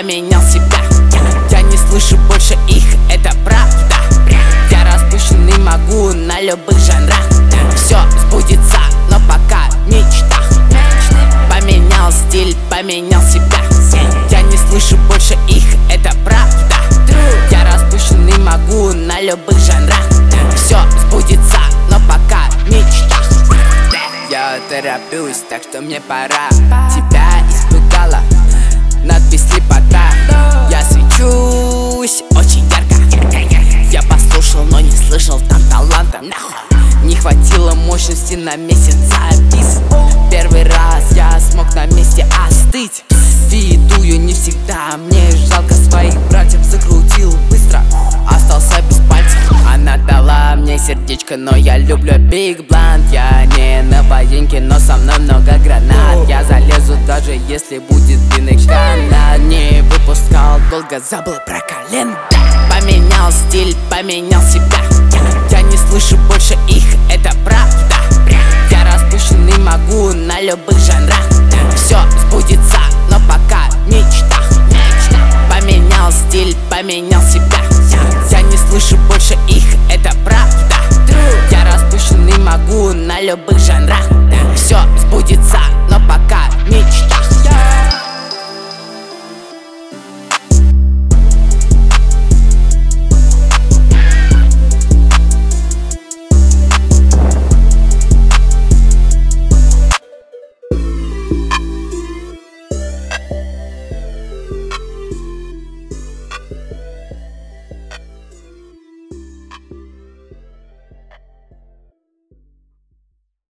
поменял себя. Я не слышу больше их, это правда. Я распущенный, могу на любых жанрах. Все сбудется, но пока мечта. Поменял стиль, поменял себя. Я не слышу больше их, это правда. Я распущенный, могу на любых жанрах. Все сбудется, но пока мечта. Я тороплюсь, так что мне пора. Тебя испугала надпись слепота. Я свечусь очень ярко. Я послушал, но не слышал там таланта. Не хватило мощности на месяц запис. Первый раз я смог на месте остыть. Фидую не всегда, мне жалко своих братьев. Закрутил быстро, остался без пальцев. Она дала мне сердечко, но я люблю Big Blunt. Я не на военке, но со мной много гранат. Я залезу, даже если будет длинный канат. Не выпускал долго, забыл про колено. Поменял стиль, поменял себя. Я не слышу больше их, это правда. Я распущенный, могу на любых жанрах. Все сбудется, но пока мечта. Поменял стиль, поменял себя. Я не слышу больше их, это правда. Я распущенный, могу на любых жанрах. Все сбудется, но пока мечта.